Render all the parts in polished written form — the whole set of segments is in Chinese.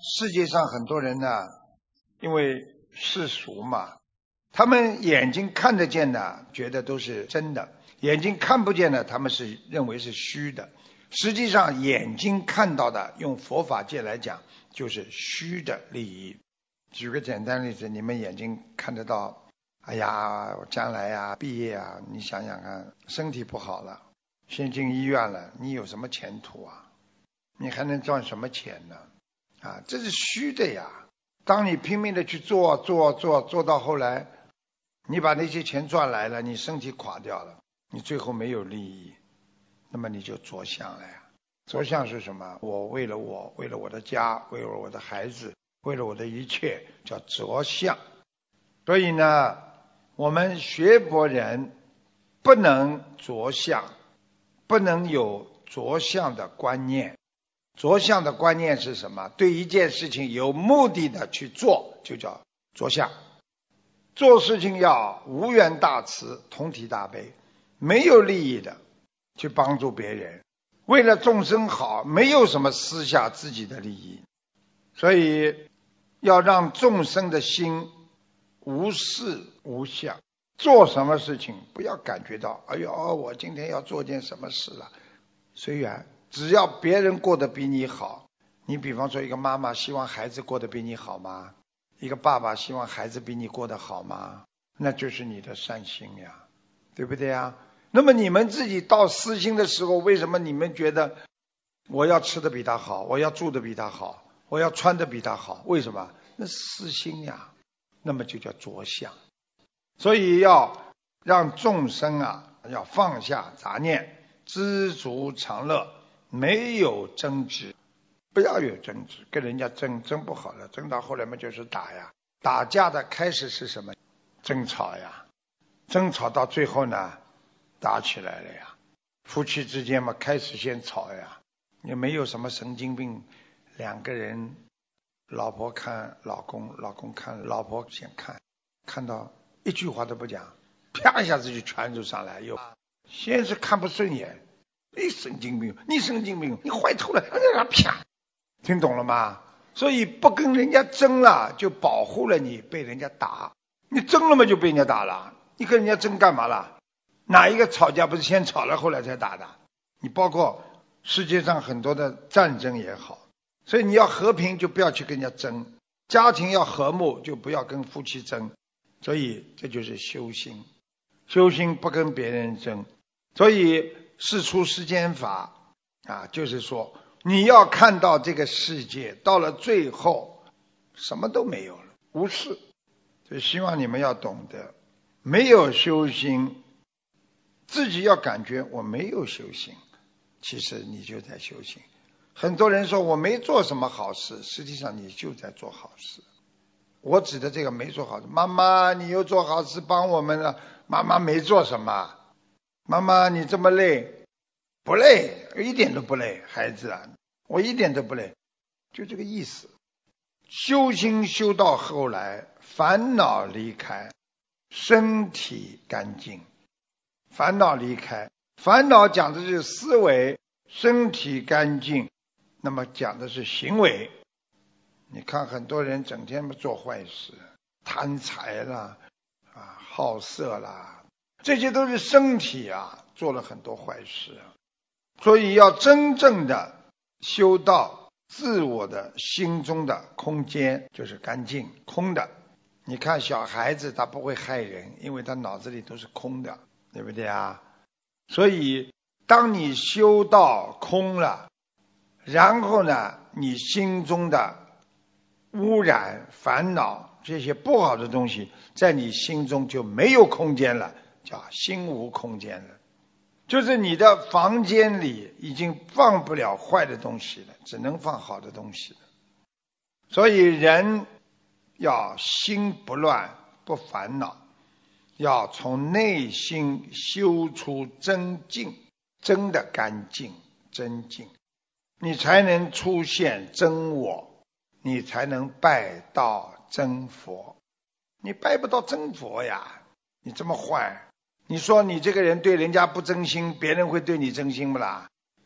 世界上很多人呢，因为世俗嘛，他们眼睛看得见的，觉得都是真的；眼睛看不见的，他们是认为是虚的。实际上，眼睛看到的，用佛法界来讲，就是虚的利益。举个简单例子，你们眼睛看得到，哎呀，我将来呀，毕业啊，你想想看，身体不好了，先进医院了，你有什么前途啊？你还能赚什么钱呢？啊，这是虚的呀。当你拼命的去做到后来，你把那些钱赚来了，你身体垮掉了，你最后没有利益，那么你就着相了呀。着相是什么？为了我的家，为了我的孩子，为了我的一切，叫着相。所以呢，我们学佛人不能着相，不能有着相的观念。着相的观念是什么？对一件事情有目的的去做，就叫着相。做事情要无缘大慈，同体大悲，没有利益的去帮助别人，为了众生好，没有什么私下自己的利益。所以要让众生的心无事无相，做什么事情不要感觉到哎呦，我今天要做件什么事了，随缘。只要别人过得比你好，你比方说一个妈妈希望孩子过得比你好吗？一个爸爸希望孩子比你过得好吗？那就是你的善心呀，对不对呀？那么你们自己到私心的时候，为什么你们觉得我要吃的比他好，我要住的比他好，我要穿的比他好？为什么？那私心呀，那么就叫着相。所以要让众生啊，要放下杂念，知足常乐，没有争执，不要有争执，跟人家争不好了，争到后来嘛就是打呀。打架的开始是什么？争吵呀，争吵到最后呢，打起来了呀。夫妻之间嘛，开始先吵呀，也没有什么神经病，两个人，老婆看老公，老公看老婆，先看到一句话都不讲，啪一下子就全就上来，又先是看不顺眼，你神经病，你神经病，你坏透了，啪，听懂了吗？所以不跟人家争了，就保护了你被人家打。你争了嘛，就被人家打了。你跟人家争干嘛了？哪一个吵架不是先吵了后来才打的？你包括世界上很多的战争也好，所以你要和平就不要去跟人家争，家庭要和睦就不要跟夫妻争。所以这就是修心，修心不跟别人争。所以事出世间法啊，就是说你要看到这个世界到了最后什么都没有了，无事。所以希望你们要懂得，没有修心，自己要感觉我没有修行，其实你就在修行。很多人说我没做什么好事，实际上你就在做好事。我指的这个没做好事，妈妈你又做好事帮我们了，妈妈没做什么。妈妈你这么累，不累，一点都不累，孩子啊，我一点都不累，就这个意思。修心修到后来，烦恼离开，身体干净。烦恼离开，烦恼讲的是思维，身体干净，那么讲的是行为。你看很多人整天做坏事，贪财啦，好色啦，这些都是身体啊做了很多坏事。所以要真正的修到自我的心中的空间，就是干净空的。你看小孩子他不会害人，因为他脑子里都是空的，对不对啊？所以当你修到空了，然后呢，你心中的污染烦恼这些不好的东西在你心中就没有空间了，叫心无空间了。就是你的房间里已经放不了坏的东西了，只能放好的东西了。所以人要心不乱不烦恼，要从内心修出真净，真的干净真净，你才能出现真我，你才能拜到真佛。你拜不到真佛呀，你这么坏，你说你这个人对人家不真心，别人会对你真心不啦？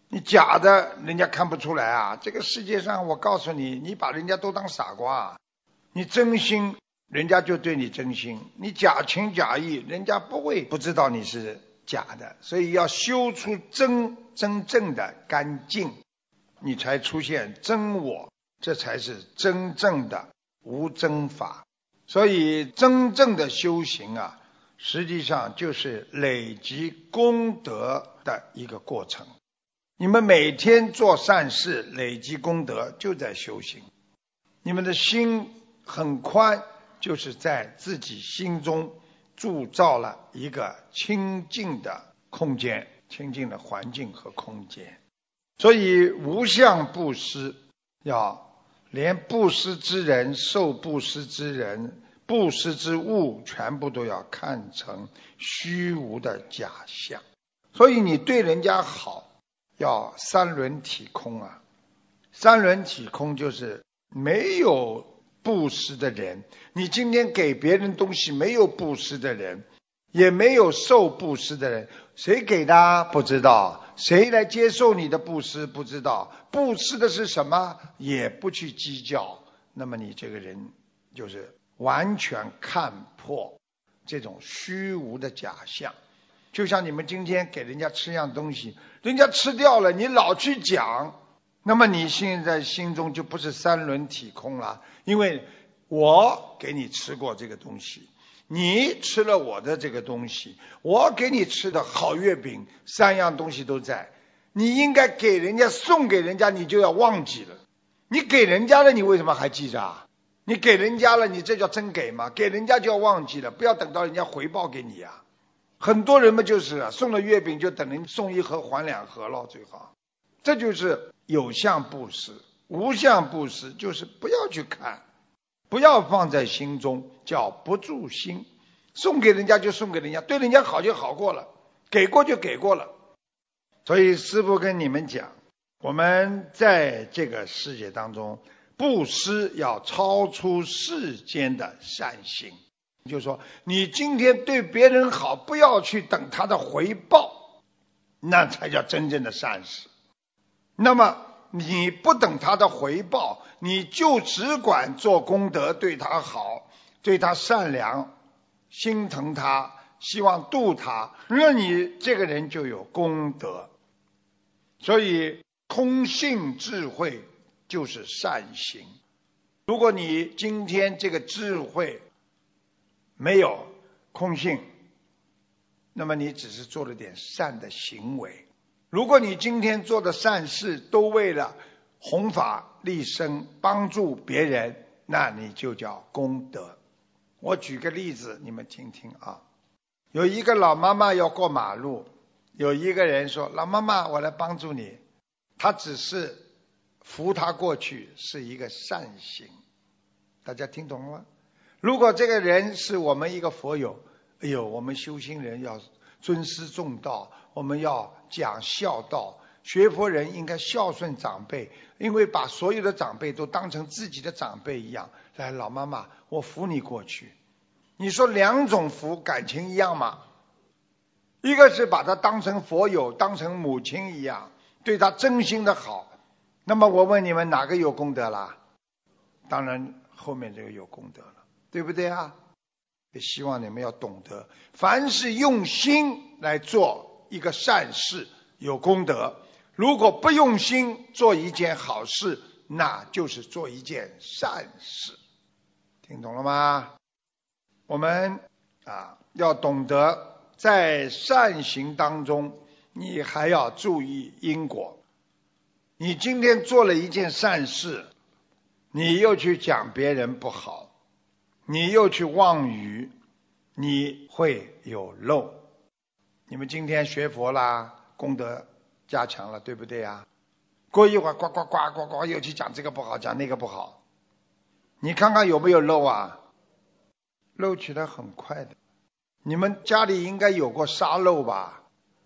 你假的人家看不出来啊！这个世界上我告诉你，你把人家都当傻瓜，你真心人家就对你真心，你假情假意人家不会不知道你是假的。所以要修出真正的干净，你才出现真我，这才是真正的无真法。所以真正的修行啊，实际上就是累积功德的一个过程。你们每天做善事，累积功德，就在修行。你们的心很宽，就是在自己心中铸造了一个清净的空间，清净的环境和空间。所以无相布施，要连布施之人、受布施之人、布施之物，全部都要看成虚无的假象。所以你对人家好，要三轮体空啊！三轮体空就是没有布施的人，你今天给别人东西，没有布施的人，也没有受布施的人，谁给的不知道，谁来接受你的布施不知道，布施的是什么也不去计较，那么你这个人就是完全看破这种虚无的假象。就像你们今天给人家吃样东西，人家吃掉了，你老去讲，那么你现在心中就不是三轮体空了。因为我给你吃过这个东西，你吃了我的这个东西，我给你吃的好月饼，三样东西都在，你应该给人家送给人家，你就要忘记了。你给人家了，你为什么还记着啊？你给人家了，你这叫真给吗？给人家就要忘记了，不要等到人家回报给你啊。很多人嘛就是送了月饼就等人送一盒还两盒了，最好。这就是有相布施。无相布施就是不要去看，不要放在心中，叫不住心。送给人家就送给人家，对人家好就好过了，给过就给过了。所以师父跟你们讲，我们在这个世界当中，布施要超出世间的善行。就是说你今天对别人好，不要去等他的回报，那才叫真正的善事。那么你不等他的回报，你就只管做功德，对他好，对他善良，心疼他，希望度他，那你这个人就有功德。所以空性智慧就是善行。如果你今天这个智慧没有空性，那么你只是做了点善的行为。如果你今天做的善事都为了弘法利生，帮助别人，那你就叫功德。我举个例子你们听听啊。有一个老妈妈要过马路，有一个人说，老妈妈我来帮助你，他只是扶他过去，是一个善行。大家听懂了吗？如果这个人是我们一个佛友，哎呦，我们修心人要尊师重道，我们要讲孝道，学佛人应该孝顺长辈，因为把所有的长辈都当成自己的长辈一样。来，老妈妈，我扶你过去。你说两种扶感情一样吗？一个是把他当成佛友，当成母亲一样，对他真心的好。那么我问你们，哪个有功德啦？当然后面这个有功德了，对不对啊？也希望你们要懂得，凡是用心来做一个善事有功德，如果不用心做一件好事，那就是做一件善事。听懂了吗？我们要懂得在善行当中，你还要注意因果。你今天做了一件善事，你又去讲别人不好，你又去妄语，你会有漏。你们今天学佛啦，功德加强了，对不对啊？过一会儿呱呱呱呱呱又去讲这个不好，讲那个不好，你看看有没有漏啊？漏起来很快的。你们家里应该有过沙漏吧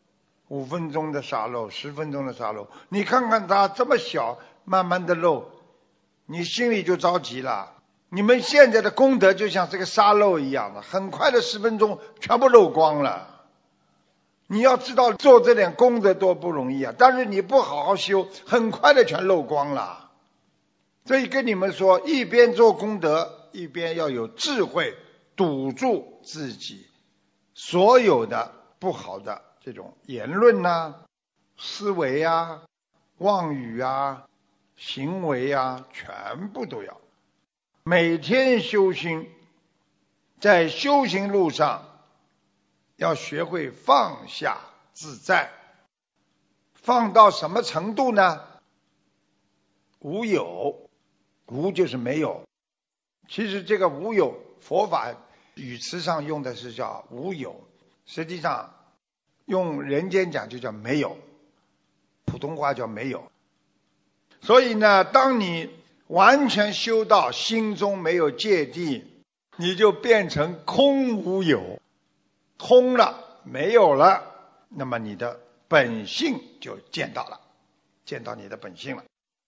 ？5分钟的沙漏，10分钟的沙漏，你看看它这么小，慢慢的漏，你心里就着急了。你们现在的功德就像这个沙漏一样的，很快的10分钟全部漏光了。 你要知道做这点功德多不容易啊！但是你不好好修，很快的全漏光了。所以跟你们说，一边做功德，一边要有智慧，堵住自己所有的不好的这种言论啊、思维啊、妄语啊、行为啊，全部都要。每天修心，在修行路上要学会放下自在。放到什么程度呢？无有，无就是没有。其实这个无有，佛法语词上用的是叫无有，实际上用人间讲就叫没有，普通话叫没有。所以呢，当你完全修到心中没有芥蒂，你就变成空无有，空了，没有了，那么你的本性就见到了，见到你的本性了。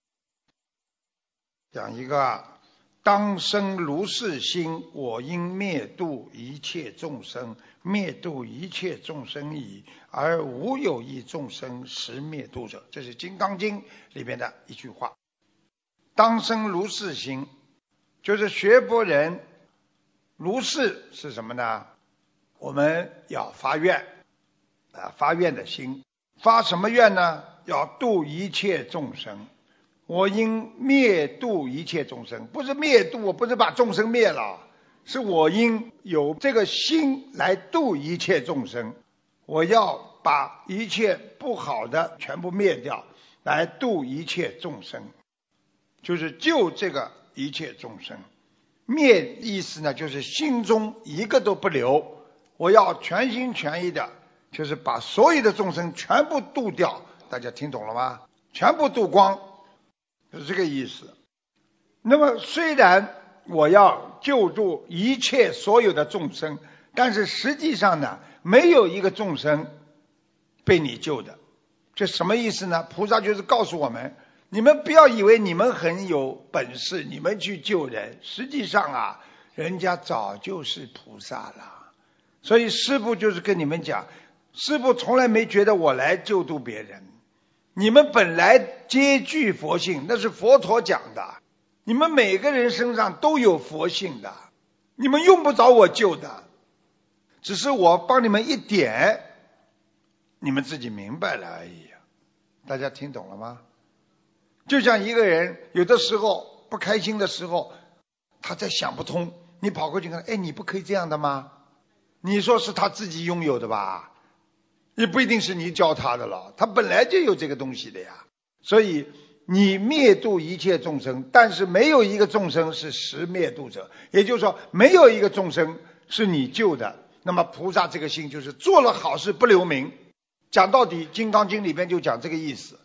讲一个当生如是心，我应灭度一切众生，灭度一切众生矣，而无有一众生实灭度者。这是《金刚经》里面的一句话。当生如是心，就是学佛人如是是什么呢？我们要发愿发愿的心。发什么愿呢？要度一切众生。我应灭度一切众生，不是灭度，不是把众生灭了，是我应有这个心来度一切众生。我要把一切不好的全部灭掉，来度一切众生，就是救这个一切众生。灭意思呢，就是心中一个都不留，我要全心全意的，就是把所有的众生全部度掉。大家听懂了吗？全部度光，是这个意思。那么虽然我要救助一切所有的众生，但是实际上呢，没有一个众生被你救的。这什么意思呢？菩萨就是告诉我们，你们不要以为你们很有本事，你们去救人，实际上人家早就是菩萨了。所以师父就是跟你们讲，师父从来没觉得我来救度别人，你们本来皆具佛性，那是佛陀讲的，你们每个人身上都有佛性的，你们用不着我救的，只是我帮你们一点，你们自己明白了而已。大家听懂了吗？就像一个人有的时候不开心的时候，他在想不通，你跑过去跟他，你不可以这样的吗？你说是他自己拥有的吧？也不一定是你教他的了，他本来就有这个东西的呀。所以你灭度一切众生，但是没有一个众生是实灭度者，也就是说没有一个众生是你救的。那么菩萨这个心就是做了好事不留名，讲到底《金刚经》里边就讲这个意思。